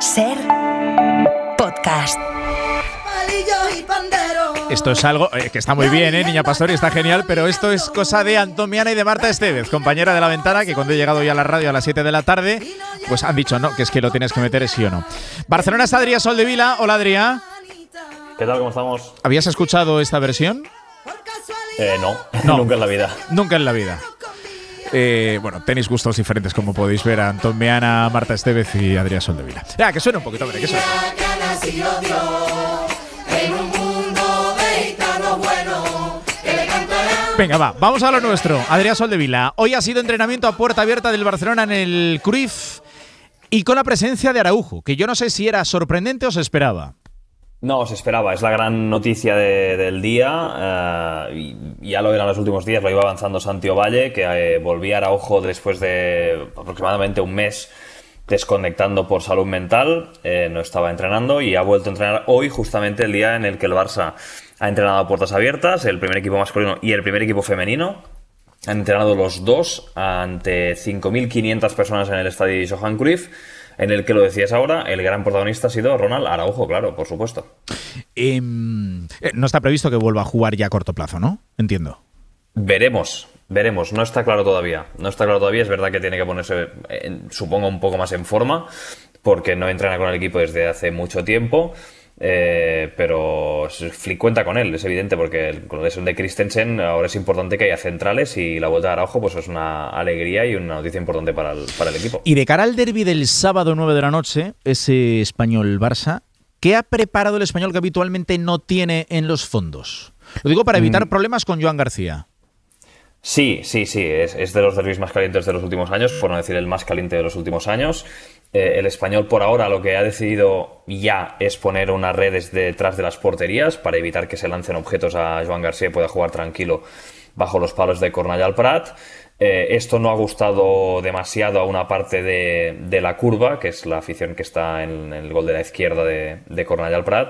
Ser podcast. Esto es algo que está muy bien, Niña Pastori, está genial, pero esto es cosa de Antón Meana y de Marta Estevez, compañera de La Ventana, que cuando he llegado ya a la radio a las 7 de la tarde, pues han dicho no, que es que lo tienes que meter es sí o no. Barcelona está Adrià Soldevila. Hola, Adrià. ¿Qué tal? ¿Cómo estamos? ¿Habías escuchado esta versión? No, nunca en la vida. Nunca en la vida. Bueno, tenéis gustos diferentes, como podéis ver, a Antón Meana, Marta Estevez y Adrià Soldevila. Ya, que suene un poquito, hombre, que suene. Venga, vamos a lo nuestro. Adrià Soldevila. Hoy ha sido entrenamiento a puerta abierta del Barcelona en el Cruyff y con la presencia de Araujo, que yo no sé si era sorprendente o se esperaba. No, se esperaba. Es la gran noticia del día. Y ya lo era en los últimos días, lo iba avanzando Santi Ovalle, que volvía a Araujo después de aproximadamente un mes desconectando por salud mental. No estaba entrenando y ha vuelto a entrenar hoy, justamente el día en el que el Barça ha entrenado a puertas abiertas, el primer equipo masculino y el primer equipo femenino. Han entrenado los dos ante 5.500 personas en el estadio Johan Cruyff, en el que, lo decías ahora, el gran protagonista ha sido Ronald Araujo, claro, por supuesto. No está previsto que vuelva a jugar ya a corto plazo, ¿no? Entiendo. Veremos. No está claro todavía. Es verdad que tiene que ponerse, supongo, un poco más en forma, porque no entrena con el equipo desde hace mucho tiempo. Pero Flick cuenta con él, es evidente, porque con la lesión de Christensen ahora es importante que haya centrales, y la vuelta de Araujo pues es una alegría y una noticia importante para el equipo. Y de cara al derbi del sábado 9 de la noche, ese Español-Barça, ¿qué ha preparado el Español que habitualmente no tiene en los fondos? Lo digo para evitar problemas con Joan García. Sí, es de los derbis más calientes de los últimos años, por no decir el más caliente de los últimos años. El Español, por ahora, lo que ha decidido ya es poner unas redes detrás de las porterías para evitar que se lancen objetos a Joan García y pueda jugar tranquilo bajo los palos de Cornellà al Prat. Esto no ha gustado demasiado a una parte de la curva, que es la afición que está en el gol de la izquierda de Cornellà al Prat.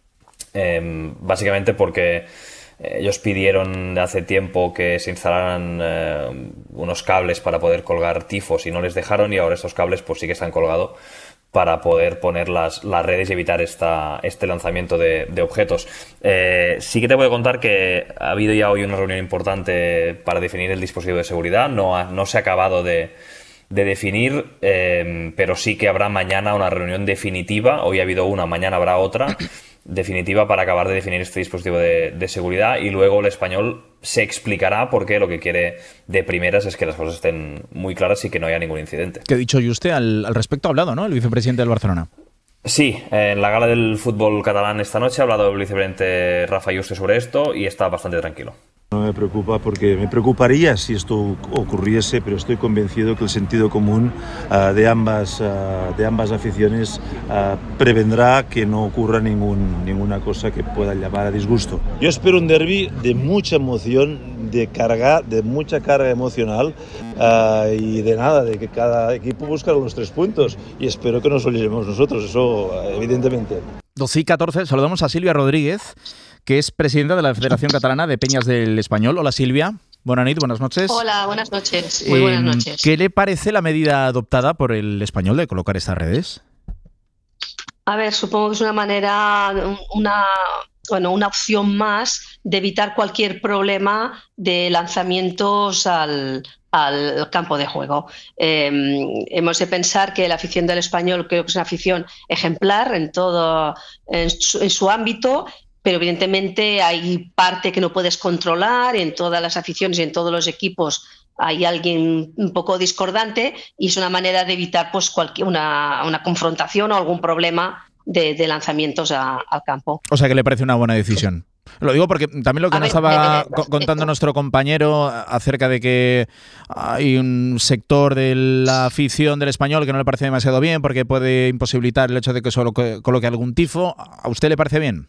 Básicamente porque ellos pidieron de hace tiempo que se instalaran unos cables para poder colgar tifos y no les dejaron, y ahora estos cables pues sí que están colgados para poder poner las redes y evitar este lanzamiento de objetos. Sí que te voy a contar que ha habido ya hoy una reunión importante para definir el dispositivo de seguridad. No se ha acabado de definir, pero sí que habrá mañana una reunión definitiva. Hoy ha habido una, mañana habrá otra definitiva para acabar de definir este dispositivo de seguridad, y luego el Español se explicará por qué lo que quiere de primeras es que las cosas estén muy claras y que no haya ningún incidente. ¿Qué ha dicho Juste al respecto? Ha hablado, ¿no?, el vicepresidente del Barcelona. Sí, en la gala del fútbol catalán esta noche ha hablado el vicepresidente Rafa Juste sobre esto y está bastante tranquilo. No me preocupa, porque me preocuparía si esto ocurriese, pero estoy convencido que el sentido común de ambas aficiones prevendrá que no ocurra ninguna cosa que pueda llamar a disgusto. Yo espero un derbi de mucha emoción, de mucha carga emocional, y de que cada equipo busque los 3 puntos, y espero que nos lo llevemos nosotros, eso evidentemente. 12:14, saludamos a Sílvia Rodríguez, que es presidenta de la Federación Catalana de Peñas del Español. Hola, Sílvia. Buenas noches. Hola, buenas noches. Muy buenas noches. ¿Qué le parece la medida adoptada por el Español de colocar estas redes? A ver, supongo que es una manera, una opción más de evitar cualquier problema de lanzamientos al campo de juego. Hemos de pensar que la afición del Español creo que es una afición ejemplar en su ámbito, pero evidentemente hay parte que no puedes controlar. En todas las aficiones y en todos los equipos hay alguien un poco discordante, y es una manera de evitar pues una confrontación o algún problema de lanzamientos al campo. O sea, que le parece una buena decisión. Lo digo porque también lo que nos estaba contando nuestro compañero acerca de que hay un sector de la afición del Español que no le parece demasiado bien porque puede imposibilitar el hecho de que solo coloque algún tifo. ¿A usted le parece bien?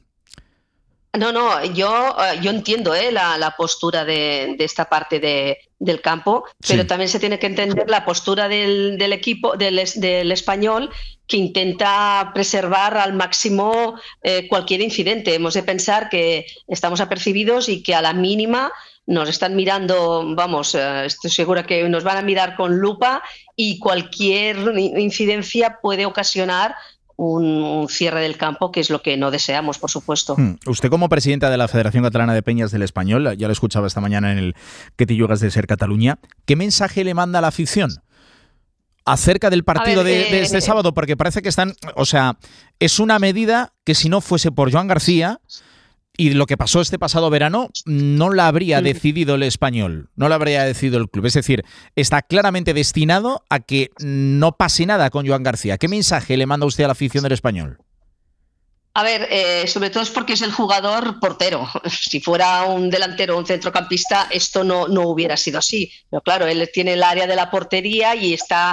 No, yo entiendo la postura de esta parte del campo, pero sí, también se tiene que entender la postura del equipo, del Español, que intenta preservar al máximo cualquier incidente. Hemos de pensar que estamos apercibidos y que a la mínima nos están mirando, estoy segura que nos van a mirar con lupa, y cualquier incidencia puede ocasionar un cierre del campo, que es lo que no deseamos, por supuesto. Usted, como presidenta de la Federación Catalana de Peñas del Espanyol, ya lo escuchaba esta mañana en el Que te yugas de ser Cataluña, ¿qué mensaje le manda a la afición acerca del partido de este sábado? Porque parece que están... O sea, es una medida que si no fuese por Joan García y lo que pasó este pasado verano, no la habría decidido el Espanyol, no la habría decidido el club. Es decir, está claramente destinado a que no pase nada con Joan García. ¿Qué mensaje le manda usted a la afición del Espanyol? A ver, sobre todo es porque es el jugador portero. Si fuera un delantero o un centrocampista, esto no hubiera sido así. Pero claro, él tiene el área de la portería y está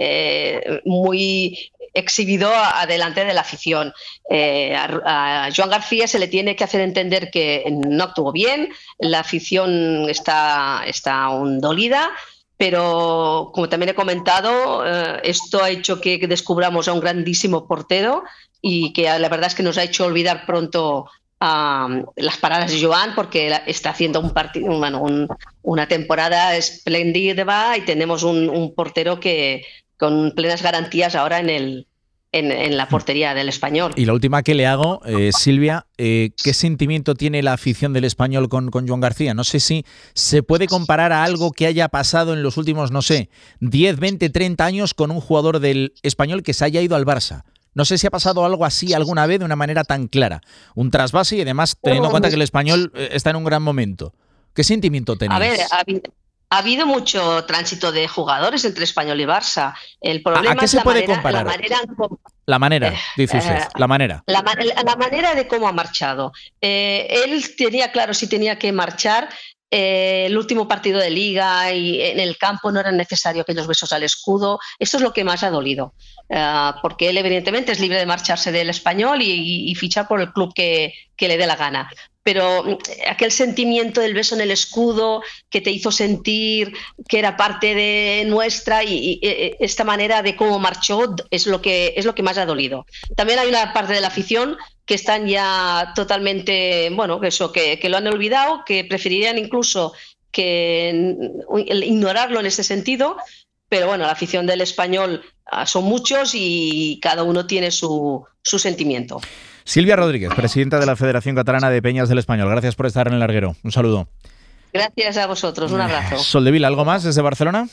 muy exhibido adelante de la afición. A Joan García se le tiene que hacer entender que no actuó bien, la afición está aún dolida, pero como también he comentado, esto ha hecho que descubramos a un grandísimo portero y que la verdad es que nos ha hecho olvidar pronto las paradas de Joan, porque está haciendo una temporada espléndida y tenemos un portero que con plenas garantías ahora en la portería del Espanyol. Y la última que le hago, Silvia, ¿qué sentimiento tiene la afición del Espanyol con Joan García? No sé si se puede comparar a algo que haya pasado en los últimos, no sé, 10, 20, 30 años con un jugador del Espanyol que se haya ido al Barça. No sé si ha pasado algo así alguna vez de una manera tan clara. Un trasvase y además teniendo en cuenta que el Espanyol está en un gran momento. ¿Qué sentimiento tenéis? A ver, ha habido mucho tránsito de jugadores entre Espanyol y Barça. El problema ¿A qué se puede comparar? La manera, dice usted, la manera. La manera de cómo ha marchado. Él tenía claro si tenía que marchar. El último partido de Liga y en el campo no era necesario aquellos besos al escudo. Esto es lo que más ha dolido, porque él evidentemente es libre de marcharse del Espanyol y fichar por el club que le dé la gana. Pero aquel sentimiento del beso en el escudo que te hizo sentir que era parte de nuestra y esta manera de cómo marchó es lo que más ha dolido. También hay una parte de la afición que están ya totalmente, que lo han olvidado, que preferirían incluso que ignorarlo en ese sentido, pero bueno, la afición del Espanyol son muchos y cada uno tiene su sentimiento. Silvia Rodríguez, presidenta de la Federación Catalana de Peñas del Espanyol, gracias por estar en el larguero. Un saludo. Gracias a vosotros, un abrazo. Soldevila, ¿algo más desde Barcelona?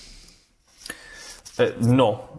No.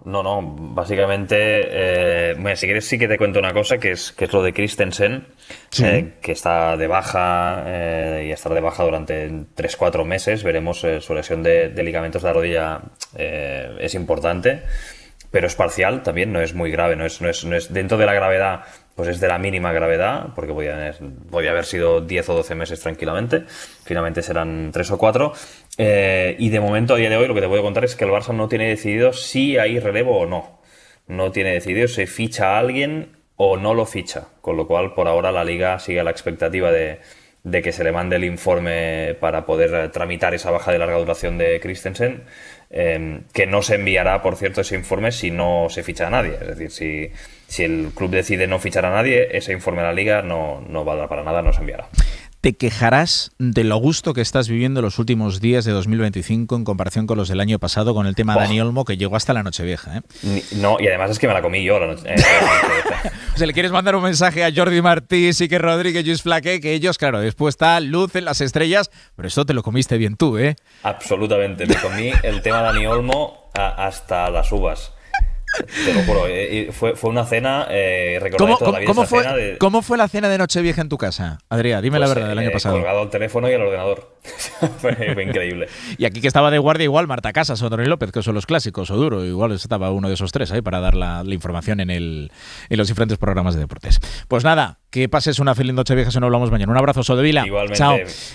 Básicamente, si quieres sí que te cuento una cosa, que es lo de Christensen, sí. Que está de baja y estará de baja durante 3-4 meses. Veremos, su lesión de ligamentos de la rodilla es importante, pero es parcial también, no es muy grave, no es dentro de la gravedad, pues es de la mínima gravedad, porque podía haber sido 10 o 12 meses tranquilamente, finalmente serán 3 o 4, y de momento, a día de hoy, lo que te puedo contar es que el Barça no tiene decidido si hay relevo o no tiene decidido si ficha a alguien o no lo ficha, con lo cual por ahora la Liga sigue a la expectativa de que se le mande el informe para poder tramitar esa baja de larga duración de Christensen, que no se enviará, por cierto, ese informe si no se ficha a nadie. Es decir, si el club decide no fichar a nadie, ese informe a la Liga no valdrá para nada, no se enviará. Te quejarás de lo gusto que estás viviendo los últimos días de 2025 en comparación con los del año pasado con el tema Dani Olmo, que llegó hasta la Nochevieja, ¿eh? No, y además es que me la comí yo la noche. O sea, le quieres mandar un mensaje a Jordi Martí, Sique Rodríguez, Lluís Flaqué, que ellos, claro, después está luz en las estrellas, pero esto te lo comiste bien tú, ¿eh? Absolutamente, me comí el tema Dani Olmo hasta las uvas. Te lo juro, fue una cena, recordaré toda la vida esa cena de... ¿Cómo fue la cena de Nochevieja en tu casa, Adrià? Dime la verdad, del año pasado. Colgado al teléfono y al ordenador. fue increíble. Y aquí que estaba de guardia igual Marta Casas o Tony López, que son los clásicos, o Duro, igual estaba uno de esos tres ahí para dar la información en los diferentes programas de deportes. Pues nada, que pases una feliz Nochevieja si no hablamos mañana. Un abrazo, Soldevila. Igualmente. Chao.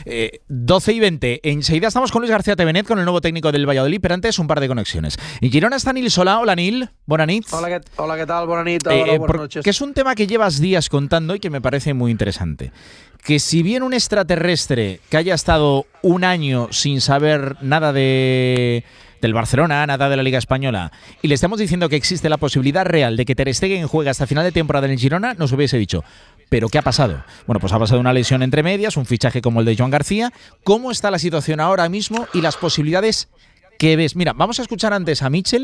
12:20. Enseguida estamos con Luis García Tevenet, con el nuevo técnico del Valladolid, pero antes un par de conexiones. En Girona está Nil Solà. Hola, Nil. Bona nit. Hola, ¿qué tal? Bona nit. Buenas noches. Que es un tema que llevas días contando y que me parece muy interesante. Que si bien un extraterrestre que haya estado un año sin saber nada del Barcelona, nada de la Liga Española, y le estamos diciendo que existe la posibilidad real de que Ter Stegen juegue hasta final de temporada en el Girona, nos hubiese dicho. ¿Pero qué ha pasado? Bueno, pues ha pasado una lesión entre medias, un fichaje como el de Joan García. ¿Cómo está la situación ahora mismo y las posibilidades que ves? Mira, vamos a escuchar antes a Mitchell,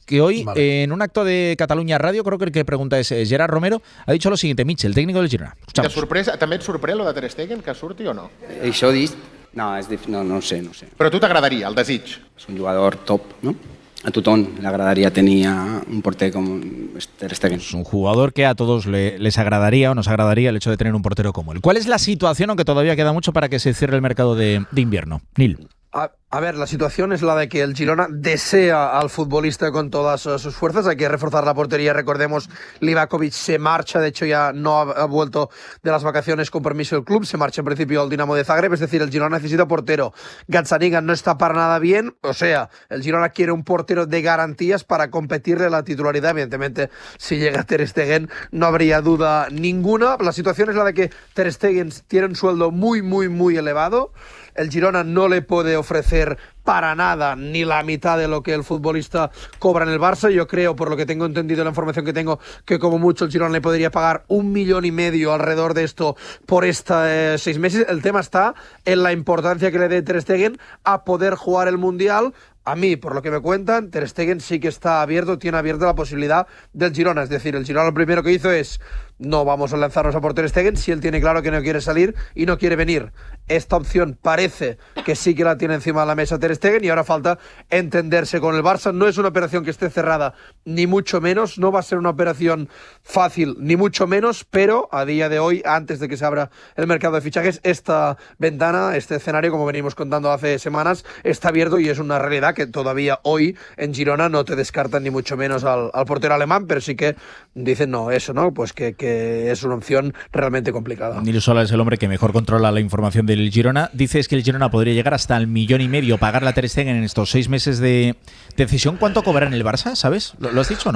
que hoy en un acto de Catalunya Radio, creo que el que pregunta es Gerard Romero, ha dicho lo siguiente, Mitchell, técnico del Girona. També et sorprèn lo de Ter Stegen, que surti o no? Això dit, no sé. Però a tu t'agradaria, el desig? És un jugador top, ¿no? A tothom le agradaría tener un portero como Ter Stegen. Es un jugador que a todos les agradaría o nos agradaría el hecho de tener un portero como él. ¿Cuál es la situación, aunque todavía queda mucho para que se cierre el mercado de invierno? Nil. A ver, la situación es la de que el Girona desea al futbolista con todas sus fuerzas. Hay que reforzar la portería. Recordemos, Livakovic se marcha. De hecho, ya no ha vuelto de las vacaciones con permiso del club. Se marcha en principio al Dinamo de Zagreb. Es decir, el Girona necesita portero. Gazzaniga no está para nada bien. O sea, el Girona quiere un portero de garantías para competirle la titularidad. Evidentemente, si llega Ter Stegen, no habría duda ninguna. La situación es la de que Ter Stegen tiene un sueldo muy, muy, muy elevado. El Girona no le puede ofrecer para nada ni la mitad de lo que el futbolista cobra en el Barça. Yo creo, por lo que tengo entendido, la información que tengo, que como mucho el Girona le podría pagar 1,5 millones alrededor de esto por estos 6 meses. El tema está en la importancia que le dé Ter Stegen a poder jugar el Mundial. A mí, por lo que me cuentan, Ter Stegen sí que está abierto, tiene abierta la posibilidad del Girona. Es decir, el Girona lo primero que hizo es: no vamos a lanzarnos a por Ter Stegen si él tiene claro que no quiere salir y no quiere venir. Esta opción parece que sí que la tiene encima de la mesa Ter Stegen y ahora falta entenderse con el Barça. No es una operación que esté cerrada, ni mucho menos. No va a ser una operación fácil, ni mucho menos, pero a día de hoy, antes de que se abra el mercado de fichajes, esta ventana, este escenario, como venimos contando hace semanas, está abierto y es una realidad que todavía hoy en Girona no te descartan ni mucho menos al portero alemán, pero sí que dicen pues que es una opción realmente complicada. Nil Sola es el hombre que mejor controla la información del Girona. Dices que el Girona podría llegar hasta el 1,5 millones, pagarle a Ter Stegen en estos 6 meses de cesión. ¿Cuánto cobra en el Barça? ¿Sabes? ¿Lo has dicho o no?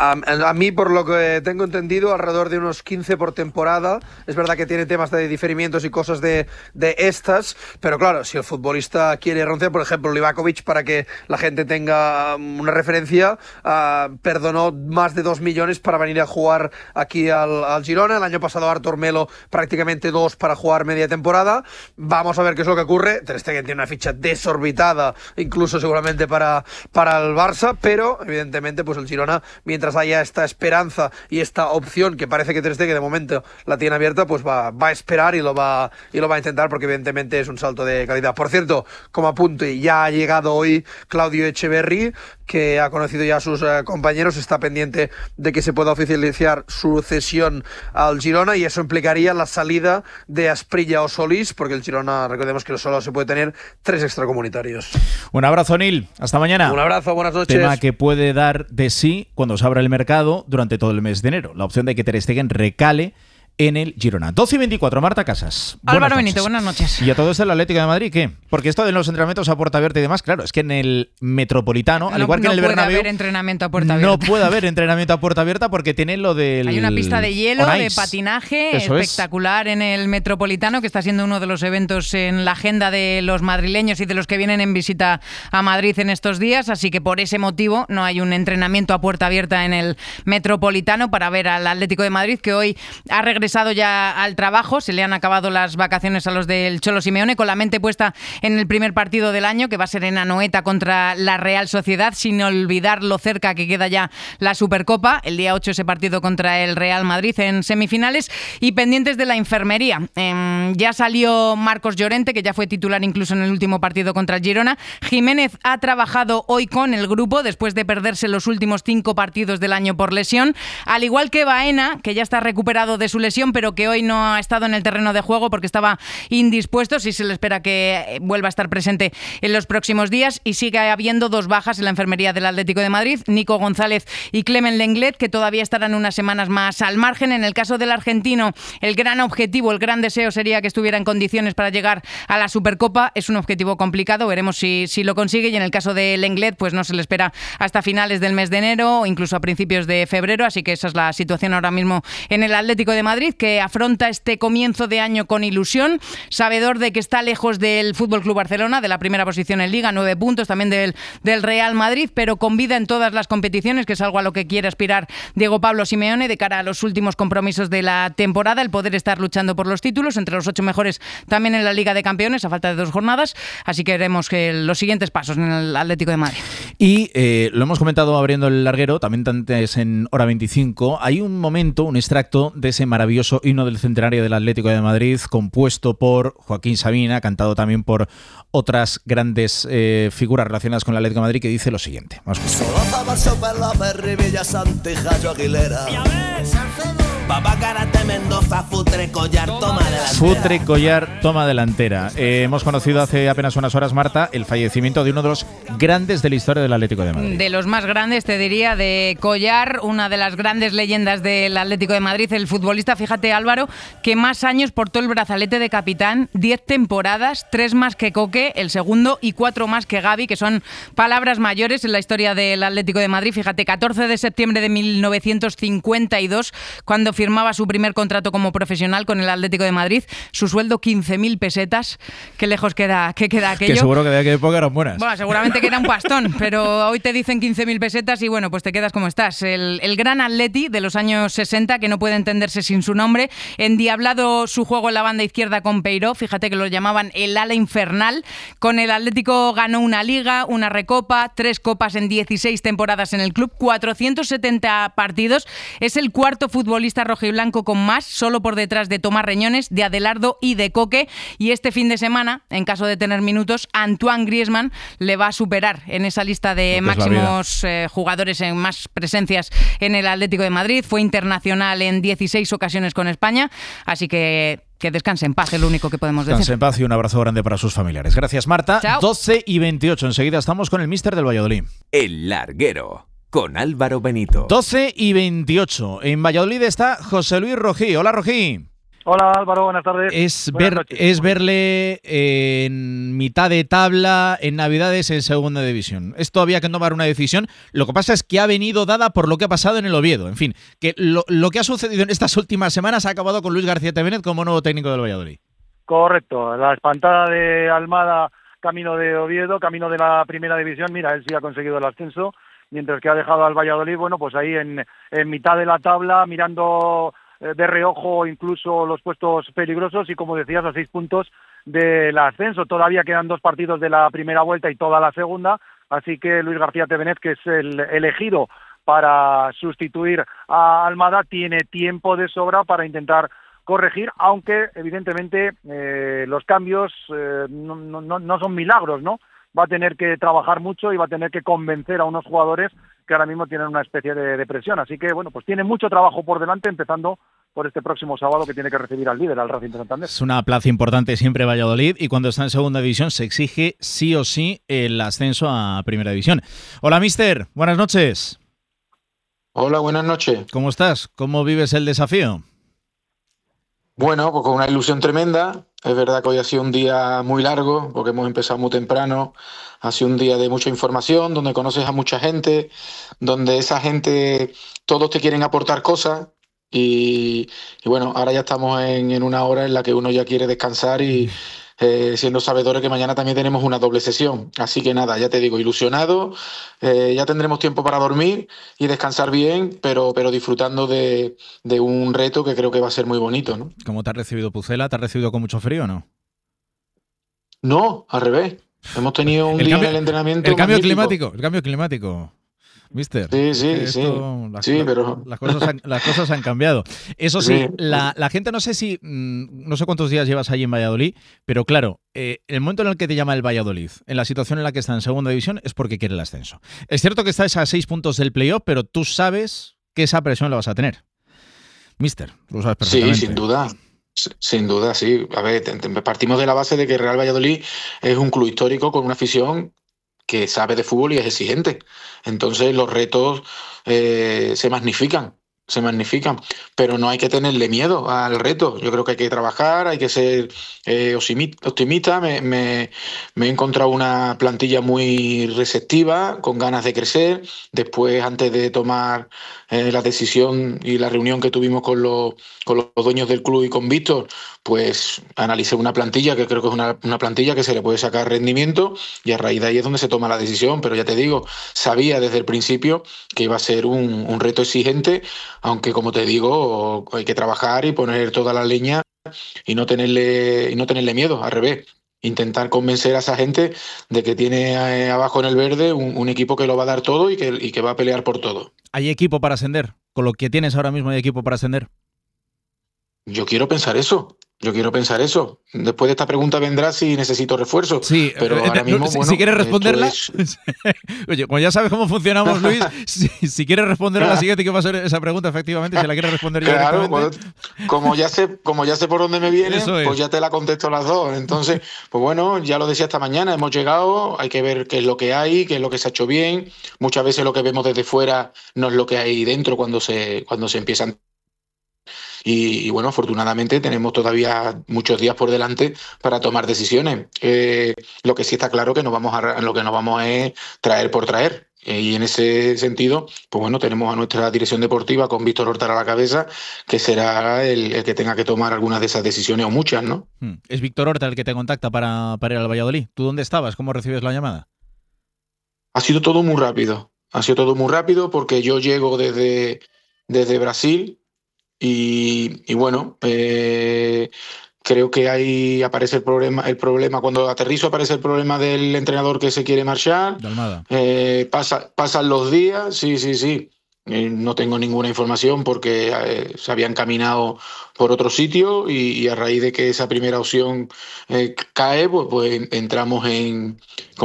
A mí, por lo que tengo entendido, alrededor de unos 15 por temporada. Es verdad que tiene temas de diferimientos y cosas de estas, pero claro, si el futbolista quiere renunciar, por ejemplo, Livakovic, para que la gente tenga una referencia, perdonó más de 2 millones para venir a jugar aquí al Girona. El año pasado Artur Melo prácticamente 2 para jugar media temporada. Vamos a ver qué es lo que ocurre. Ter Stegen tiene una ficha desorbitada, incluso seguramente para el Barça, pero evidentemente pues el Girona, mientras haya esta esperanza y esta opción que parece que Ter Stegen de momento la tiene abierta, pues va a esperar y lo va a intentar, porque evidentemente es un salto de calidad. Por cierto, como apunte, ya ha llegado hoy Claudio Echeverri, que ha conocido ya a sus compañeros, está pendiente de que se pueda oficializar su cesión al Girona, y eso implicaría la salida de Asprilla o Solís, porque el Girona, recordemos que solo se puede tener 3 extracomunitarios. Un abrazo, Nil. Hasta mañana. Un abrazo, buenas noches. Tema que puede dar de sí cuando se abra el mercado durante todo el mes de enero. La opción de que Ter Stegen recale en el Girona. 12:24, Marta Casas. Álvaro Benito, buenas noches. ¿Y a todo esto el Atlético de Madrid qué? Porque esto de los entrenamientos a puerta abierta y demás, claro, es que en el Metropolitano, al igual que en el Bernabéu, no puede haber entrenamiento a puerta abierta. No puede haber entrenamiento a puerta abierta porque tiene lo del... Hay una pista de hielo, de patinaje, espectacular en el Metropolitano, que está siendo uno de los eventos en la agenda de los madrileños y de los que vienen en visita a Madrid en estos días, así que por ese motivo no hay un entrenamiento a puerta abierta en el Metropolitano para ver al Atlético de Madrid, que hoy ha regresado ya al trabajo. Se le han acabado las vacaciones a los del Cholo Simeone, con la mente puesta en el primer partido del año, que va a ser en Anoeta contra la Real Sociedad, sin olvidar lo cerca que queda ya la Supercopa. El día 8 ese partido contra el Real Madrid en semifinales, y pendientes de la enfermería. Ya salió Marcos Llorente, que ya fue titular incluso en el último partido contra el Girona. Jiménez ha trabajado hoy con el grupo después de perderse los últimos 5 partidos del año por lesión, al igual que Baena, que ya está recuperado de su lesión, pero que hoy no ha estado en el terreno de juego porque estaba indispuesto. Sí se le espera que vuelva a estar presente en los próximos días, y sigue habiendo 2 bajas en la enfermería del Atlético de Madrid, Nico González y Clement Lenglet, que todavía estarán unas semanas más al margen. En el caso del argentino, el gran objetivo, el gran deseo sería que estuviera en condiciones para llegar a la Supercopa. Es un objetivo complicado, veremos si lo consigue, y en el caso de Lenglet pues no se le espera hasta finales del mes de enero o incluso a principios de febrero, así que esa es la situación ahora mismo en el Atlético de Madrid. Madrid, que afronta este comienzo de año con ilusión, sabedor de que está lejos del FC Barcelona, de la primera posición en Liga, 9 puntos, también del Real Madrid, pero con vida en todas las competiciones, que es algo a lo que quiere aspirar Diego Pablo Simeone de cara a los últimos compromisos de la temporada, el poder estar luchando por los títulos, entre los 8 mejores también en la Liga de Campeones, a falta de 2 jornadas, así que veremos los siguientes pasos en el Atlético de Madrid. Y lo hemos comentado abriendo el larguero, también antes en Hora 25, hay un momento, un extracto de ese maravilloso himno del centenario del Atlético de Madrid, compuesto por Joaquín Sabina, cantado también por otras grandes figuras relacionadas con el Atlético de Madrid, que dice lo siguiente. Vamos a Futre Collar toma delantera. Hemos conocido hace apenas unas horas, Marta, el fallecimiento de uno de los grandes de la historia del Atlético de Madrid. De los más grandes, te diría, de Collar, una de las grandes leyendas del Atlético de Madrid, el futbolista, fíjate Álvaro, que más años portó el brazalete de capitán, 10 temporadas, 3 más que Coque, el segundo, y 4 más que Gavi, que son palabras mayores en la historia del Atlético de Madrid. Fíjate, 14 de septiembre de 1952, cuando firmaba su primer contrato como profesional con el Atlético de Madrid, su sueldo 15.000 pesetas. Qué lejos queda aquello. Que seguro que de aquella época eran buenas. Bueno, seguramente que era un pastón, pero hoy te dicen 15.000 pesetas y bueno, pues te quedas como estás. El gran Atleti de los años 60, que no puede entenderse sin su nombre, endiablado su juego en la banda izquierda con Peiró, fíjate que lo llamaban el ala infernal. Con el Atlético ganó una Liga, una Recopa, 3 copas en 16 temporadas en el club, 470 partidos. Es el cuarto futbolista rojiblanco con más, solo por detrás de Tomás Reñones, de Adelardo y de Coque. Y este fin de semana, en caso de tener minutos, Antoine Griezmann le va a superar en esa lista de máximos jugadores en más presencias en el Atlético de Madrid. Fue internacional en 16 ocasiones con España, así que descanse en paz, es lo único que podemos decir. Descanse en paz y un abrazo grande para sus familiares. Gracias, Marta. Chao. 12:28. Enseguida estamos con el míster del Valladolid. El larguero, con Álvaro Benito. 12:28. En Valladolid está José Luis Rojí. Hola, Rojí. Hola, Álvaro, buenas tardes. Es verle en mitad de tabla, en Navidades, en segunda división. Es todavía que tomar una decisión. Lo que pasa es que ha venido dada por lo que ha pasado en el Oviedo. En fin, que lo que ha sucedido en estas últimas semanas ha acabado con Luis García Tevenet como nuevo técnico del Valladolid. Correcto. La espantada de Almada, camino de Oviedo, camino de la primera división. Mira, él sí ha conseguido el ascenso, mientras que ha dejado al Valladolid, bueno, pues ahí en mitad de la tabla, mirando de reojo incluso los puestos peligrosos y, como decías, a 6 puntos del ascenso. Todavía quedan 2 partidos de la primera vuelta y toda la segunda, así que Luis García Tevenet, que es el elegido para sustituir a Almada, tiene tiempo de sobra para intentar corregir, aunque evidentemente los cambios no son milagros, ¿no? Va a tener que trabajar mucho y va a tener que convencer a unos jugadores que ahora mismo tienen una especie de presión. Así que, bueno, pues tiene mucho trabajo por delante, empezando por este próximo sábado, que tiene que recibir al líder, al Racing de Santander. Es una plaza importante siempre Valladolid, y cuando está en segunda división se exige sí o sí el ascenso a primera división. Hola, míster. Buenas noches. Hola, buenas noches. ¿Cómo estás? ¿Cómo vives el desafío? Bueno, pues con una ilusión tremenda. Es verdad que hoy ha sido un día muy largo, porque hemos empezado muy temprano. Ha sido un día de mucha información, donde conoces a mucha gente, donde esa gente, todos te quieren aportar cosas. Y bueno, ahora ya estamos en una hora en la que uno ya quiere descansar y siendo sabedores que mañana también tenemos una doble sesión. Así que nada, ya te digo, ilusionado. Ya tendremos tiempo para dormir y descansar bien, pero disfrutando de un reto que creo que va a ser muy bonito, ¿no? ¿Cómo te has recibido Pucela? ¿Te has recibido con mucho frío o no? No, al revés. Hemos tenido un día en el entrenamiento. El cambio climático. Mister. Sí, pero las cosas han cambiado. Eso sí, la gente, no sé cuántos días llevas allí en Valladolid, pero claro, el momento en el que te llama el Valladolid, en la situación en la que está en segunda división, es porque quiere el ascenso. Es cierto que estás a 6 puntos del playoff, pero tú sabes que esa presión la vas a tener. Mister, lo sabes perfectamente. Sí, sin duda. Sin duda, sí. A ver, partimos de la base de que Real Valladolid es un club histórico con una afición que sabe de fútbol y es exigente. Entonces los retos se magnifican. pero no hay que tenerle miedo al reto. Yo creo que hay que trabajar, hay que ser optimista. Me he encontrado una plantilla muy receptiva, con ganas de crecer. Después, antes de tomar la decisión y la reunión que tuvimos con los dueños del club y con Víctor, pues analicé una plantilla que creo que es una plantilla que se le puede sacar rendimiento, y a raíz de ahí es donde se toma la decisión. Pero ya te digo, sabía desde el principio que iba a ser un reto exigente, aunque, como te digo, hay que trabajar y poner toda la leña y no tenerle miedo, al revés. Intentar convencer a esa gente de que tiene abajo en el verde un equipo que lo va a dar todo y que va a pelear por todo. ¿Hay equipo para ascender? Con lo que tienes ahora mismo, ¿hay equipo para ascender? Yo quiero pensar eso. Después de esta pregunta vendrá si necesito refuerzo. Sí, pero ahora mismo, si quieres responderla. Oye, como ya sabes cómo funcionamos, Luis, si quieres responder a la siguiente, que va a ser esa pregunta, efectivamente, si la quieres responder yo directamente. Como ya sé por dónde me viene, pues ya te la contesto las dos. Entonces, pues bueno, ya lo decía esta mañana, hemos llegado, hay que ver qué es lo que hay, qué es lo que se ha hecho bien. Muchas veces lo que vemos desde fuera no es lo que hay dentro cuando se empiezan. Y bueno, afortunadamente tenemos todavía muchos días por delante para tomar decisiones. Lo que sí está claro que lo que nos vamos es traer por traer. Y en ese sentido, pues bueno, tenemos a nuestra dirección deportiva con Víctor Hortal a la cabeza, que será el que tenga que tomar algunas de esas decisiones, o muchas, ¿no? Es Víctor Hortal el que te contacta para ir al Valladolid. ¿Tú dónde estabas? ¿Cómo recibes la llamada? Ha sido todo muy rápido. Porque yo llego desde Brasil. Y bueno, creo que ahí aparece el problema. Cuando aterrizo aparece el problema del entrenador que se quiere marchar. De Almada. Pasan los días, sí. No tengo ninguna información porque se habían caminado por otro sitio, y a raíz de que esa primera opción cae, pues entramos en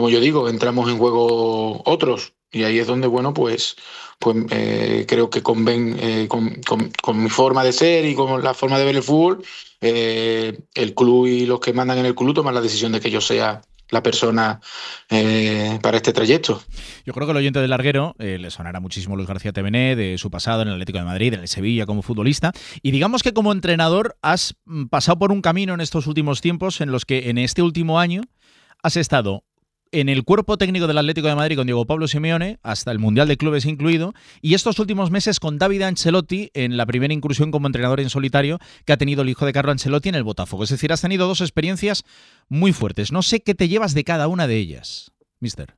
juego otros. Y ahí es donde, bueno, pues creo que con mi forma de ser y con la forma de ver el fútbol, el club y los que mandan en el club toman la decisión de que yo sea la persona para este trayecto. Yo creo que al oyente del Larguero le sonará muchísimo Luis García Tevené, de su pasado en el Atlético de Madrid, en el Sevilla como futbolista, y digamos que como entrenador has pasado por un camino en estos últimos tiempos en los que en este último año has estado en el cuerpo técnico del Atlético de Madrid con Diego Pablo Simeone, hasta el Mundial de Clubes incluido, y estos últimos meses con David Ancelotti en la primera incursión como entrenador en solitario que ha tenido el hijo de Carlo Ancelotti en el Botafogo. Es decir, has tenido dos experiencias muy fuertes. No sé qué te llevas de cada una de ellas, mister.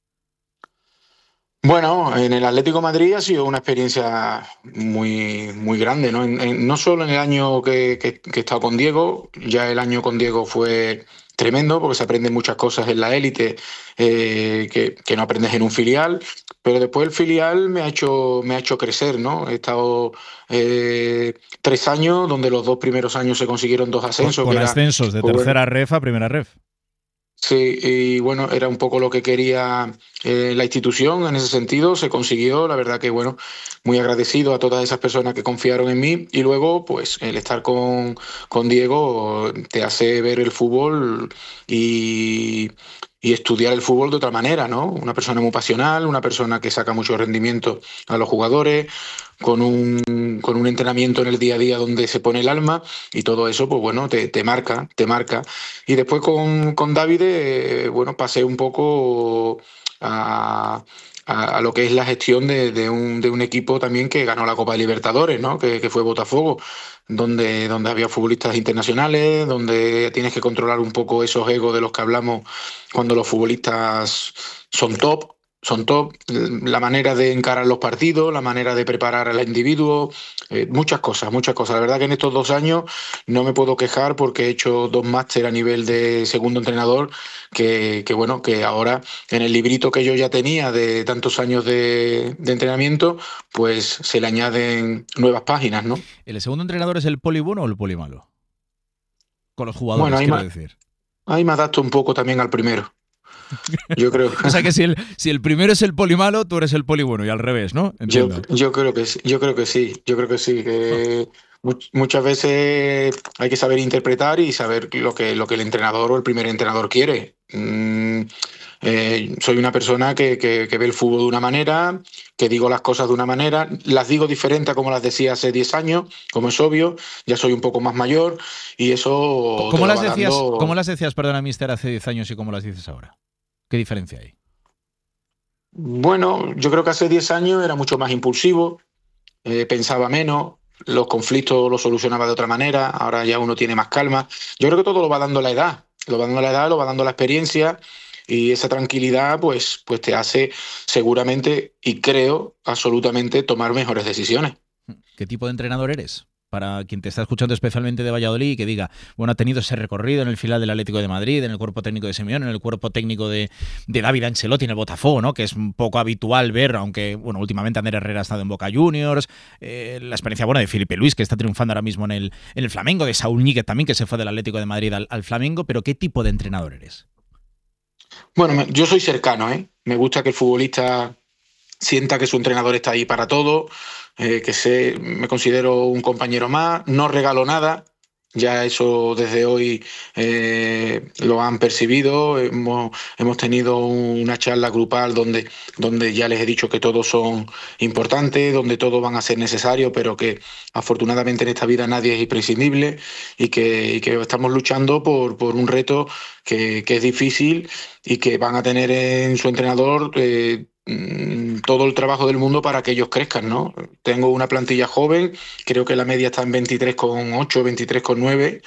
Bueno, en el Atlético de Madrid ha sido una experiencia muy, muy grande, ¿no? No solo en el año que he estado con Diego, ya el año con Diego fue tremendo porque se aprenden muchas cosas en la élite que no aprendes en un filial, pero después el filial me ha hecho crecer, ¿no? He estado 3 años donde los 2 primeros años se consiguieron 2 ascensos. Con ascensos de tercera ref a primera ref. Sí, y bueno, era un poco lo que quería la institución en ese sentido, se consiguió, la verdad que bueno, muy agradecido a todas esas personas que confiaron en mí, y luego pues el estar con Diego te hace ver el fútbol y estudiar el fútbol de otra manera, ¿no? Una persona muy pasional, una persona que saca mucho rendimiento a los jugadores, con un entrenamiento en el día a día donde se pone el alma, y todo eso, pues bueno, te marca. Y después con David, bueno, pasé un poco a lo que es la gestión de un equipo también que ganó la Copa de Libertadores, ¿no? Que fue Botafogo, donde había futbolistas internacionales, donde tienes que controlar un poco esos egos de los que hablamos cuando los futbolistas son top, la manera de encarar los partidos, la manera de preparar al individuo, muchas cosas. La verdad que en estos 2 años no me puedo quejar porque he hecho 2 máster a nivel de segundo entrenador que bueno, que ahora en el librito que yo ya tenía de tantos años de entrenamiento, pues se le añaden nuevas páginas, ¿no? ¿El segundo entrenador es el poli bueno o el poli malo? Con los jugadores, bueno, quiero decir. Ahí me adapto un poco también al primero. Yo creo. O sea que si el primero es el poli malo, tú eres el poli bueno, y al revés, ¿no? Yo creo que sí. Que muchas veces hay que saber interpretar y saber lo que el entrenador o el primer entrenador quiere. Soy una persona que ve el fútbol de una manera, que digo las cosas de una manera, las digo diferente a como las decía hace 10 años, como es obvio, ya soy un poco más mayor y eso... ¿Cómo las decías, perdona, mister, hace 10 años y cómo las dices ahora? ¿Qué diferencia hay? Bueno, yo creo que hace 10 años era mucho más impulsivo, pensaba menos, los conflictos los solucionaba de otra manera, ahora ya uno tiene más calma. Yo creo que todo lo va dando la edad, lo va dando la experiencia. Y esa tranquilidad pues te hace seguramente, y creo absolutamente, tomar mejores decisiones. ¿Qué tipo de entrenador eres? Para quien te está escuchando especialmente de Valladolid y que diga, bueno, ha tenido ese recorrido en el filial del Atlético de Madrid, en el cuerpo técnico de Simeone, en el cuerpo técnico de David Ancelotti en el Botafogo, ¿no? Que es un poco habitual ver, aunque bueno, últimamente Ander Herrera ha estado en Boca Juniors, la experiencia buena de Felipe Luis, que está triunfando ahora mismo en el Flamengo, de Saúl Ñíguez también, que se fue del Atlético de Madrid al Flamengo, pero ¿qué tipo de entrenador eres? Bueno, yo soy cercano, ¿eh? Me gusta que el futbolista sienta que su entrenador está ahí para todo, me considero un compañero más, no regalo nada, ya eso desde hoy lo han percibido, hemos tenido una charla grupal donde ya les he dicho que todos son importantes, donde todos van a ser necesarios, pero que afortunadamente en esta vida nadie es imprescindible y que estamos luchando por un reto que es difícil y que van a tener en su entrenador todo el trabajo del mundo para que ellos crezcan, ¿no? Tengo una plantilla joven, creo que la media está en 23,8, 23,9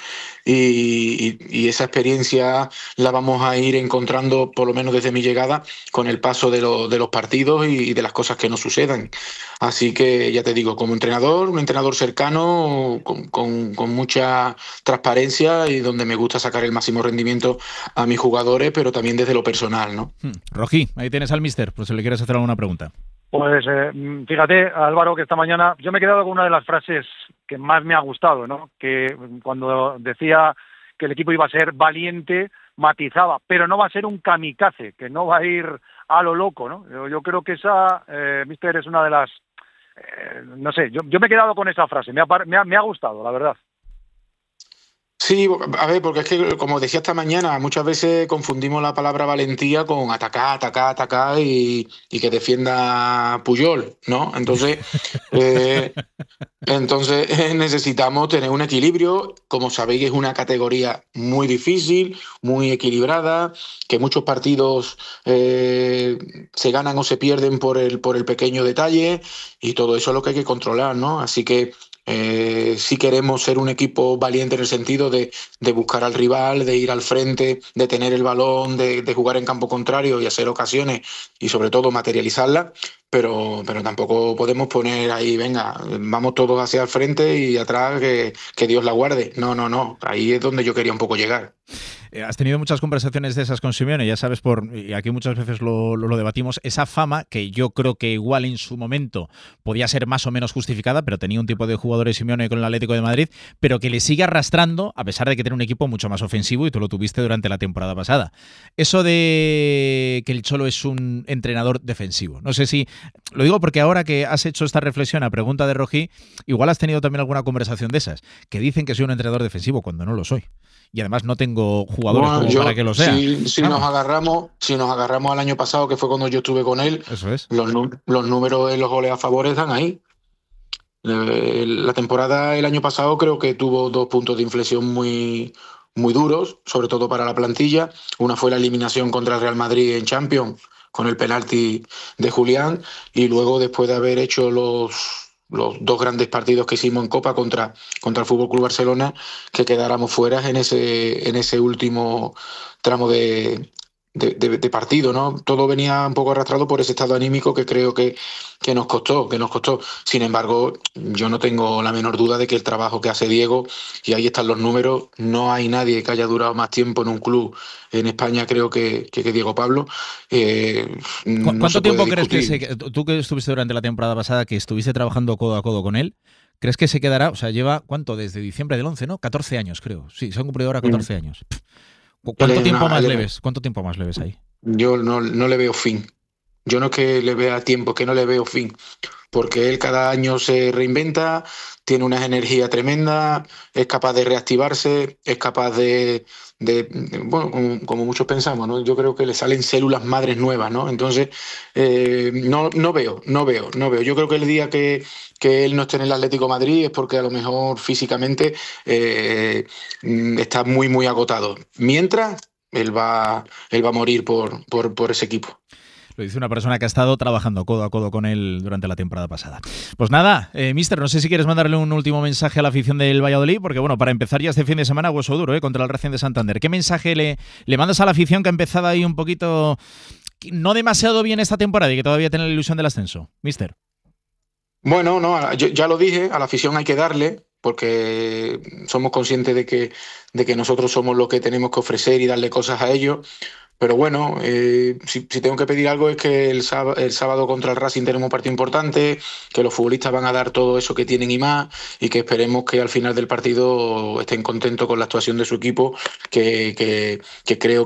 y esa experiencia la vamos a ir encontrando, por lo menos desde mi llegada, con el paso de los partidos y de las cosas que nos sucedan. Así que ya te digo, como entrenador, un entrenador cercano, con mucha transparencia y donde me gusta sacar el máximo rendimiento a mis jugadores, pero también desde lo personal, ¿no? Rojí, ahí tienes al míster, pues si le quieres hacer alguna pregunta. Pues fíjate, Álvaro, que esta mañana yo me he quedado con una de las frases que más me ha gustado, ¿no? Que cuando decía que el equipo iba a ser valiente, matizaba, pero no va a ser un kamikaze, que no va a ir a lo loco, ¿no? Yo creo que esa, míster, es una de las... no sé, yo me he quedado con esa frase, me ha gustado, la verdad. Sí, a ver, porque es que, como decía esta mañana, muchas veces confundimos la palabra valentía con atacar y que defienda Puyol, ¿no? Entonces, necesitamos tener un equilibrio. Como sabéis, es una categoría muy difícil, muy equilibrada, que muchos partidos se ganan o se pierden por el pequeño detalle y todo eso es lo que hay que controlar, ¿no? Así que si queremos ser un equipo valiente en el sentido de buscar al rival, de ir al frente, de tener el balón, de jugar en campo contrario y hacer ocasiones y sobre todo materializarla, pero tampoco podemos poner ahí, venga, vamos todos hacia el frente y atrás que Dios la guarde. No, ahí es donde yo quería un poco llegar. Has tenido muchas conversaciones de esas con Simeone, ya sabes, y aquí muchas veces lo debatimos, esa fama que yo creo que igual en su momento podía ser más o menos justificada, pero tenía un tipo de jugadores Simeone con el Atlético de Madrid, pero que le sigue arrastrando a pesar de que tiene un equipo mucho más ofensivo y tú lo tuviste durante la temporada pasada. Eso de que el Cholo es un entrenador defensivo. No sé si... Lo digo porque ahora que has hecho esta reflexión a pregunta de Rojí, igual has tenido también alguna conversación de esas, que dicen que soy un entrenador defensivo cuando no lo soy. Y además no tengo jugadores para que lo sea. Si nos agarramos al año pasado, que fue cuando yo estuve con él, eso es. Los números de los goles a favor están ahí. La temporada el año pasado creo que tuvo 2 puntos de inflexión muy duros, sobre todo para la plantilla. Una fue la eliminación contra el Real Madrid en Champions, con el penalti de Julián, y luego después de haber hecho los 2 grandes partidos que hicimos en Copa contra el FC Barcelona, que quedáramos fuera en ese último tramo de partido, ¿no? Todo venía un poco arrastrado por ese estado anímico que creo que nos costó. Sin embargo, yo no tengo la menor duda de que el trabajo que hace Diego, y ahí están los números, no hay nadie que haya durado más tiempo en un club en España, creo que Diego Pablo. ¿Cuánto tiempo crees que tú que estuviste durante la temporada pasada, que estuviste trabajando codo a codo con él, crees que se quedará? O sea, lleva, ¿cuánto? Desde diciembre del 11, ¿no? 14 años, creo. Sí, se han cumplido ahora 14 años. ¿Cuánto tiempo más le ves ahí? Yo no le veo fin. Yo no es que le vea tiempo, que no le veo fin, porque él cada año se reinventa, tiene una energía tremenda, es capaz de reactivarse, es capaz bueno, como muchos pensamos, ¿no? Yo creo que le salen células madres nuevas, ¿no? Entonces, no veo. Yo creo que el día que él no esté en el Atlético de Madrid es porque a lo mejor físicamente está muy, muy agotado. Mientras, él va a morir por ese equipo. Lo dice una persona que ha estado trabajando codo a codo con él durante la temporada pasada. Pues nada, Mister, no sé si quieres mandarle un último mensaje a la afición del Valladolid, porque bueno, para empezar ya este fin de semana hueso duro, contra el Racing de Santander. ¿Qué mensaje le mandas a la afición que ha empezado ahí un poquito, no demasiado bien esta temporada y que todavía tiene la ilusión del ascenso? Mister. Bueno, no, yo ya lo dije, a la afición hay que darle, porque somos conscientes de que nosotros somos los que tenemos que ofrecer y darle cosas a ellos. Pero bueno, si tengo que pedir algo es que el sábado contra el Racing tenemos un partido importante, que los futbolistas van a dar todo eso que tienen y más, y que esperemos que al final del partido estén contentos con la actuación de su equipo, que creo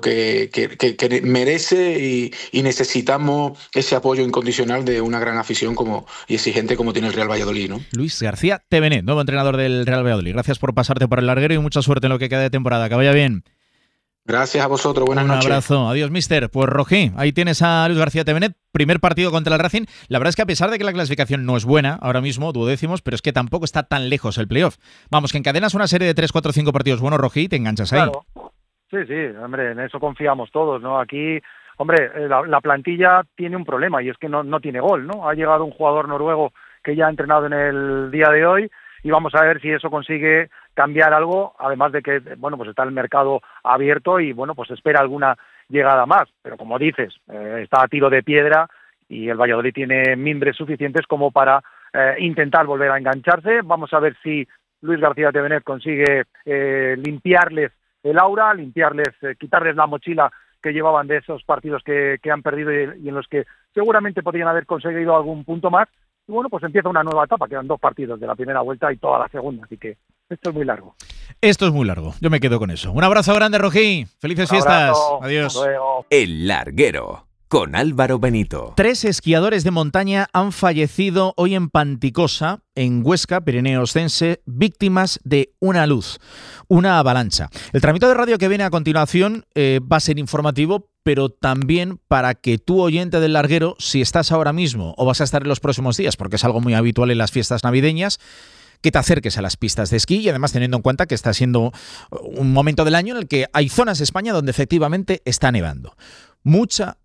que merece y necesitamos ese apoyo incondicional de una gran afición y exigente como tiene el Real Valladolid, ¿no? Luis García Tevenet, nuevo entrenador del Real Valladolid. Gracias por pasarte por el larguero y mucha suerte en lo que queda de temporada. Que vaya bien. Gracias a vosotros, buenas noches. Un abrazo, adiós, mister. Pues Rojí, ahí tienes a Luis García Tevenet, primer partido contra el Racing. La verdad es que a pesar de que la clasificación no es buena, ahora mismo, duodécimos, pero es que tampoco está tan lejos el playoff. Vamos, que encadenas una serie de 3, 4, 5 partidos buenos, Rojí, y te enganchas ahí. Claro. Sí, hombre, en eso confiamos todos, ¿no? Aquí, hombre, la plantilla tiene un problema y es que no tiene gol, ¿no? Ha llegado un jugador noruego que ya ha entrenado en el día de hoy y vamos a ver si eso consigue cambiar algo, además de que, bueno, pues está el mercado abierto y, bueno, pues espera alguna llegada más. Pero como dices, está a tiro de piedra y el Valladolid tiene mimbres suficientes como para intentar volver a engancharse. Vamos a ver si Luis García Tevenet consigue limpiarles el aura, quitarles la mochila que llevaban de esos partidos que han perdido y en los que seguramente podrían haber conseguido algún punto más. Y bueno, pues empieza una nueva etapa, quedan 2 partidos de la primera vuelta y toda la segunda, así que esto es muy largo. Esto es muy largo, yo me quedo con eso. Un abrazo grande, Rojí. Felices fiestas. Adiós. El Larguero, con Álvaro Benito. 3 esquiadores de montaña han fallecido hoy en Panticosa, en Huesca, Pirineo Oscense, víctimas de una luz, una avalancha. El tramito de radio que viene a continuación va a ser informativo, pero también para que tú, oyente del Larguero, si estás ahora mismo o vas a estar en los próximos días, porque es algo muy habitual en las fiestas navideñas, que te acerques a las pistas de esquí y además teniendo en cuenta que está siendo un momento del año en el que hay zonas de España donde efectivamente está nevando. Mucha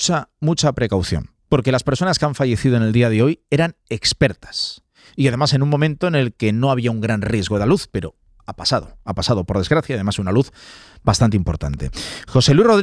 precaución, porque las personas que han fallecido en el día de hoy eran expertas y además en un momento en el que no había un gran riesgo de la luz, pero ha pasado por desgracia, además una luz bastante importante. José Luis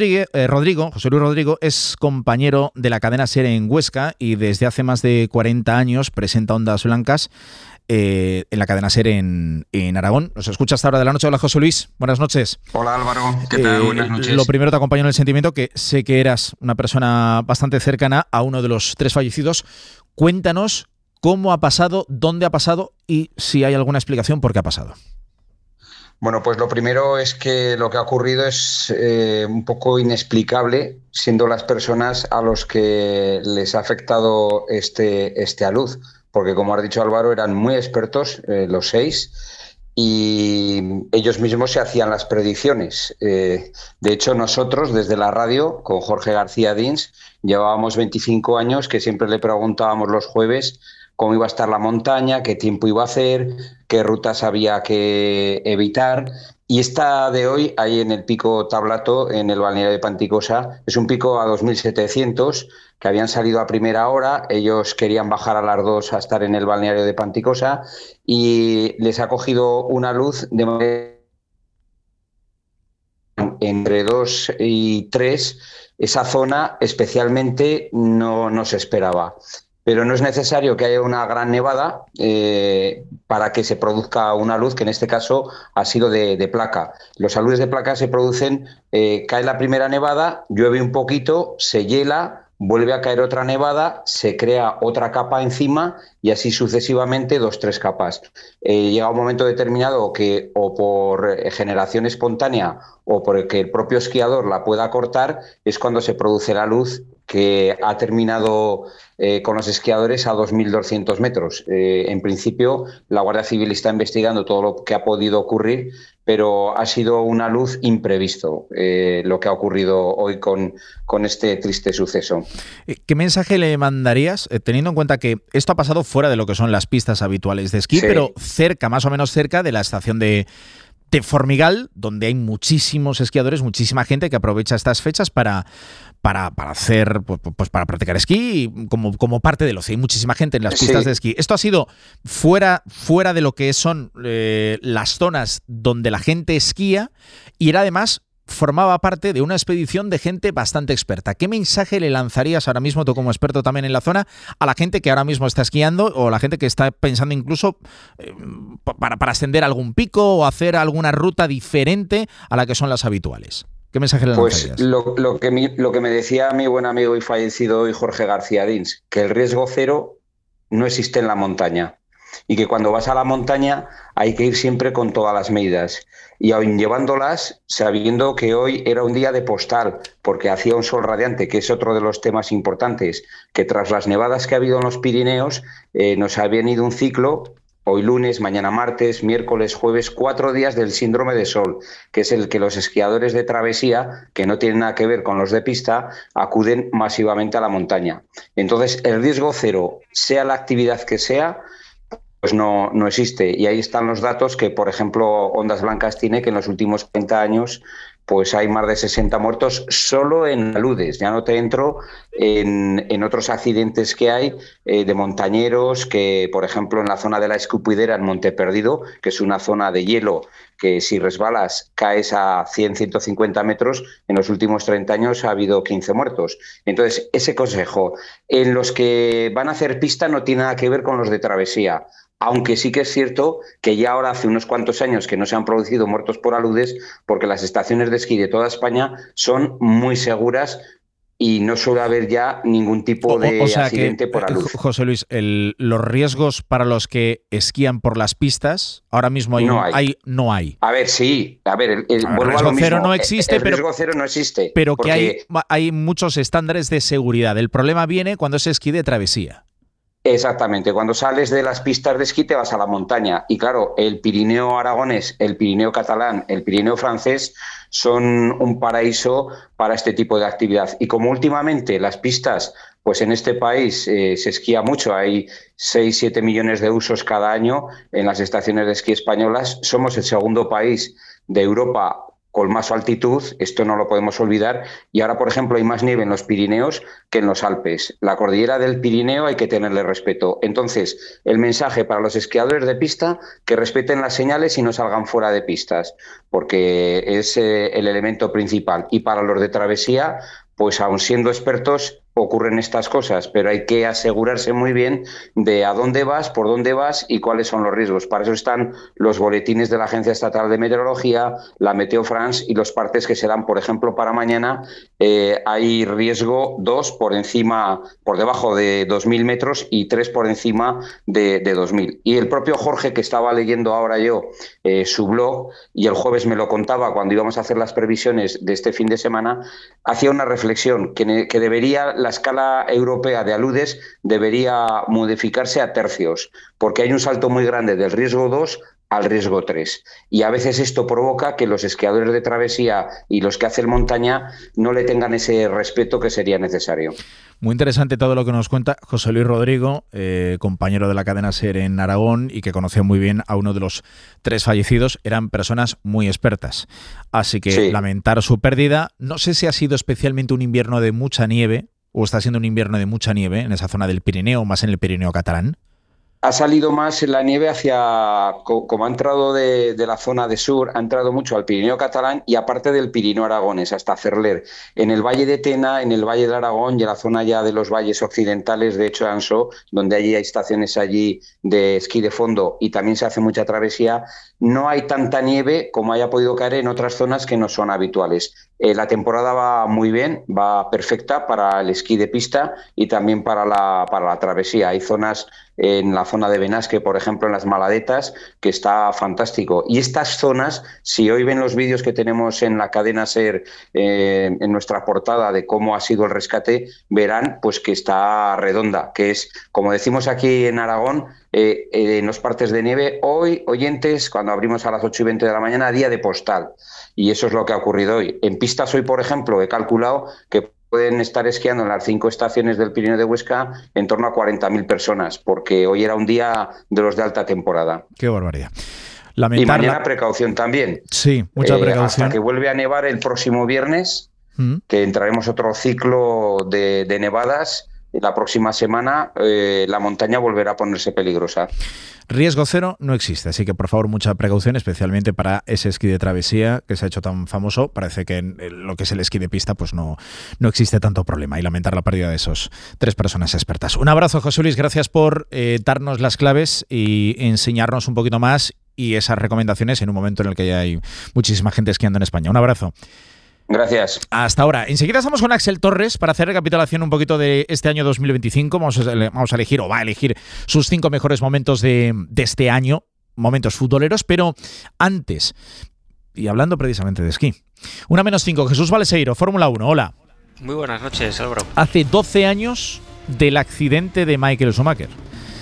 Rodrigo es compañero de la cadena SER en Huesca y desde hace más de 40 años presenta Ondas Blancas en la cadena SER en Aragón. Nos escucha hasta ahora de la noche. Hola, José Luis. Buenas noches. Hola, Álvaro. ¿Qué tal? Buenas noches. Lo primero, te acompaño en el sentimiento que sé que eras una persona bastante cercana a uno de los 3 fallecidos. Cuéntanos cómo ha pasado, dónde ha pasado y si hay alguna explicación por qué ha pasado. Bueno, pues lo primero es que lo que ha ocurrido es un poco inexplicable, siendo las personas a los que les ha afectado este alud, porque como has dicho, Álvaro, eran muy expertos los 6 y ellos mismos se hacían las predicciones. De hecho, nosotros desde la radio, con Jorge García Dins, llevábamos 25 años que siempre le preguntábamos los jueves cómo iba a estar la montaña, qué tiempo iba a hacer, qué rutas había que evitar. Y esta de hoy, ahí en el pico Tablato, en el balneario de Panticosa, es un pico a 2.700 que habían salido a primera hora. Ellos querían bajar a las 2 a estar en el balneario de Panticosa y les ha cogido una luz de entre 2 y 3. Esa zona especialmente no se esperaba. Pero no es necesario que haya una gran nevada para que se produzca una luz, que en este caso ha sido de placa. Los aludes de placa se producen, cae la primera nevada, llueve un poquito, se hiela, vuelve a caer otra nevada, se crea otra capa encima y así sucesivamente 2, 3 capas. Llega un momento determinado que o por generación espontánea o porque el propio esquiador la pueda cortar, es cuando se produce la luz que ha terminado con los esquiadores a 2.200 metros. En principio, la Guardia Civil está investigando todo lo que ha podido ocurrir, pero ha sido una luz imprevisto lo que ha ocurrido hoy con este triste suceso. ¿Qué mensaje le mandarías, teniendo en cuenta que esto ha pasado fuera de lo que son las pistas habituales de esquí, pero cerca, más o menos cerca de la estación de Formigal, donde hay muchísimos esquiadores, muchísima gente que aprovecha estas fechas para hacer, pues para practicar esquí como parte del ocio? Hay muchísima gente en las pistas de esquí. Esto ha sido fuera de lo que son las zonas donde la gente esquía, y era además formaba parte de una expedición de gente bastante experta. ¿Qué mensaje le lanzarías ahora mismo, tú como experto también en la zona, a la gente que ahora mismo está esquiando, o a la gente que está pensando incluso para ascender algún pico o hacer alguna ruta diferente a la que son las habituales? ¿Qué mensaje le lanzarías? Pues lo que me decía mi buen amigo y fallecido hoy Jorge García Dins, que el riesgo cero no existe en la montaña, y que cuando vas a la montaña hay que ir siempre con todas las medidas, y aún llevándolas sabiendo que hoy era un día de postal porque hacía un sol radiante, que es otro de los temas importantes, que tras las nevadas que ha habido en los Pirineos nos ha venido un ciclo. Hoy lunes, mañana martes, miércoles, jueves, 4 días del síndrome de sol, que es el que los esquiadores de travesía, que no tienen nada que ver con los de pista, acuden masivamente a la montaña. Entonces, el riesgo cero, sea la actividad que sea, pues no existe. Y ahí están los datos que, por ejemplo, Ondas Blancas tiene, que en los últimos 30 años pues hay más de 60 muertos solo en aludes. Ya no te entro en otros accidentes que hay de montañeros, que por ejemplo en la zona de la Escupidera, en Monte Perdido, que es una zona de hielo que si resbalas caes a 100-150 metros, en los últimos 30 años ha habido 15 muertos. Entonces, ese consejo, en los que van a hacer pista no tiene nada que ver con los de travesía. Aunque sí que es cierto que ya ahora hace unos cuantos años que no se han producido muertos por aludes, porque las estaciones de esquí de toda España son muy seguras y no suele haber ya ningún tipo de accidente por alud. José Luis, los riesgos para los que esquían por las pistas, ahora mismo no hay. A ver, sí. A ver, el riesgo cero no existe, el riesgo cero no existe. Pero que hay muchos estándares de seguridad. El problema viene cuando es esquí de travesía. Exactamente, cuando sales de las pistas de esquí te vas a la montaña, y claro, el Pirineo aragonés, el Pirineo catalán, el Pirineo francés son un paraíso para este tipo de actividad. Y como últimamente las pistas, pues en este país se esquía mucho, hay 6-7 millones de usos cada año en las estaciones de esquí españolas, somos el segundo país de Europa con más altitud, esto no lo podemos olvidar, y ahora, por ejemplo, hay más nieve en los Pirineos que en los Alpes. La cordillera del Pirineo hay que tenerle respeto. Entonces, el mensaje para los esquiadores de pista, que respeten las señales y no salgan fuera de pistas, porque es el elemento principal. Y para los de travesía, pues aun siendo expertos, ocurren estas cosas, pero hay que asegurarse muy bien de a dónde vas, por dónde vas y cuáles son los riesgos. Para eso están los boletines de la Agencia Estatal de Meteorología, la Meteo France y los partes que se dan, por ejemplo, para mañana. Hay riesgo 2 por debajo de 2.000 metros y 3 por encima de 2.000. Y el propio Jorge, que estaba leyendo ahora yo su blog, y el jueves me lo contaba cuando íbamos a hacer las previsiones de este fin de semana, hacía una reflexión que debería, la escala europea de aludes debería modificarse a tercios, porque hay un salto muy grande del riesgo 2 al riesgo 3. Y a veces esto provoca que los esquiadores de travesía y los que hacen montaña no le tengan ese respeto que sería necesario. Muy interesante todo lo que nos cuenta José Luis Rodrigo, compañero de la cadena SER en Aragón y que conoce muy bien a uno de los 3 fallecidos. Eran personas muy expertas. Así que lamentar su pérdida. No sé si ha sido especialmente un invierno de mucha nieve o está siendo un invierno de mucha nieve en esa zona del Pirineo, más en el Pirineo catalán. Ha salido más la nieve hacia, como ha entrado de la zona de sur, ha entrado mucho al Pirineo catalán y aparte del Pirineo aragonés, hasta Cerler. En el Valle de Tena, en el Valle del Aragón y en la zona ya de los valles occidentales de Choanso, donde hay estaciones allí de esquí de fondo y también se hace mucha travesía, no hay tanta nieve como haya podido caer en otras zonas que no son habituales. La temporada va muy bien, va perfecta para el esquí de pista y también para la travesía. Hay zonas en la zona de Benasque, por ejemplo, en las Maladetas, que está fantástico. Y estas zonas, si hoy ven los vídeos que tenemos en la cadena SER, en nuestra portada de cómo ha sido el rescate, verán pues que está redonda, que es, como decimos aquí en Aragón, en los partes de nieve, hoy, oyentes, cuando abrimos a las 8:20 de la mañana, día de postal. Y eso es lo que ha ocurrido hoy. En pistas hoy, por ejemplo, he calculado que pueden estar esquiando en las 5 estaciones del Pirineo de Huesca en torno a 40.000 personas, porque hoy era un día de los de alta temporada. Qué barbaridad. Y mañana precaución también. Sí, mucha precaución. Hasta que vuelve a nevar el próximo viernes, que entraremos otro ciclo de nevadas. La próxima semana la montaña volverá a ponerse peligrosa. Riesgo cero no existe, así que por favor mucha precaución, especialmente para ese esquí de travesía que se ha hecho tan famoso. Parece que en lo que es el esquí de pista pues no existe tanto problema, y lamentar la pérdida de esos 3 personas expertas. Un abrazo, José Luis, gracias por darnos las claves y enseñarnos un poquito más y esas recomendaciones en un momento en el que ya hay muchísima gente esquiando en España. Un abrazo. Gracias. Hasta ahora. Enseguida estamos con Axel Torres para hacer recapitulación un poquito de este año 2025. Vamos a elegir, o va a elegir, sus 5 mejores momentos de este año, momentos futboleros, pero antes, y hablando precisamente de esquí, 1-5, Jesús Baleseiro, Fórmula 1, hola. Muy buenas noches, Álvaro. Hace 12 años del accidente de Michael Schumacher,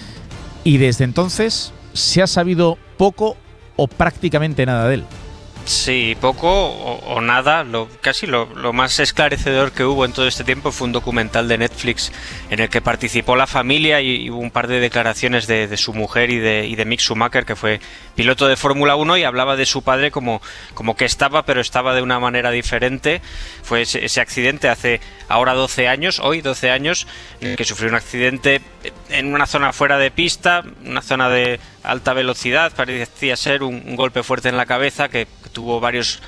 y desde entonces se ha sabido poco o prácticamente nada de él. Sí, poco o nada. Casi lo más esclarecedor que hubo en todo este tiempo fue un documental de Netflix en el que participó la familia y hubo un par de declaraciones de su mujer y de Mick Schumacher, que fue piloto de Fórmula 1, y hablaba de su padre como que estaba, pero estaba de una manera diferente. Fue ese accidente hace ahora 12 años, hoy 12 años, en el que sufrió un accidente en una zona fuera de pista, una zona de alta velocidad. Parecía ser un golpe fuerte en la cabeza que tuvo varios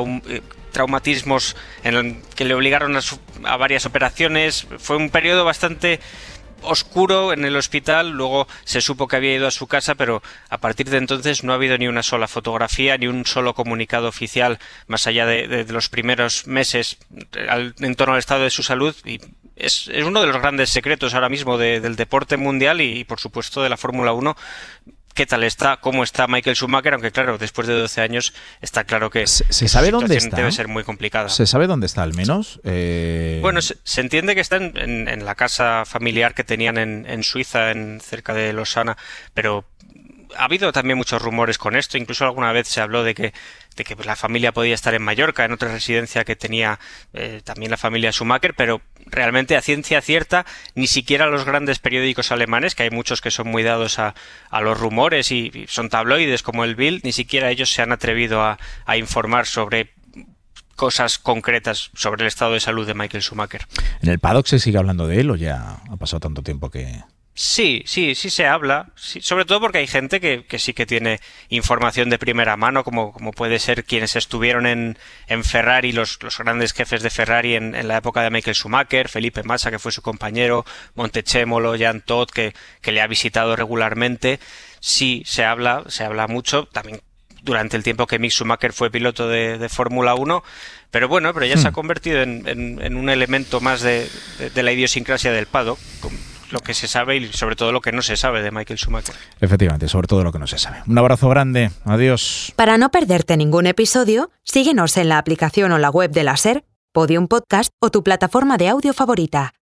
traumatismos que le obligaron a varias operaciones. Fue un periodo bastante oscuro en el hospital. Luego se supo que había ido a su casa, pero a partir de entonces no ha habido ni una sola fotografía ni un solo comunicado oficial más allá de los primeros meses en torno al estado de su salud, y es uno de los grandes secretos ahora mismo del deporte mundial y por supuesto de la Fórmula 1. ¿Qué tal está? ¿Cómo está Michael Schumacher? Aunque claro, después de 12 años está claro que ¿Se sabe dónde está? Debe ser muy complicada. ¿Se sabe dónde está al menos? Bueno, se entiende que está en la casa familiar que tenían en Suiza, cerca de Lausana, pero ha habido también muchos rumores con esto. Incluso alguna vez se habló de que la familia podía estar en Mallorca, en otra residencia que tenía también la familia Schumacher, pero realmente a ciencia cierta ni siquiera los grandes periódicos alemanes, que hay muchos que son muy dados a los rumores y son tabloides como el Bild, ni siquiera ellos se han atrevido a informar sobre cosas concretas sobre el estado de salud de Michael Schumacher. ¿En el paddock se sigue hablando de él o ya ha pasado tanto tiempo que...? Sí se habla, sí, sobre todo porque hay gente que sí que tiene información de primera mano, como puede ser quienes estuvieron en Ferrari, los grandes jefes de Ferrari en la época de Michael Schumacher, Felipe Massa, que fue su compañero, Montechémolo, Jean Todt, que le ha visitado regularmente. Sí, se habla mucho, también durante el tiempo que Mick Schumacher fue piloto de Fórmula 1, pero ya se ha convertido en un elemento más de la idiosincrasia del paddock, lo que se sabe y sobre todo lo que no se sabe de Michael Schumacher. Efectivamente, sobre todo lo que no se sabe. Un abrazo grande, adiós. Para no perderte ningún episodio, síguenos en la aplicación o la web de la SER, Podium Podcast o tu plataforma de audio favorita.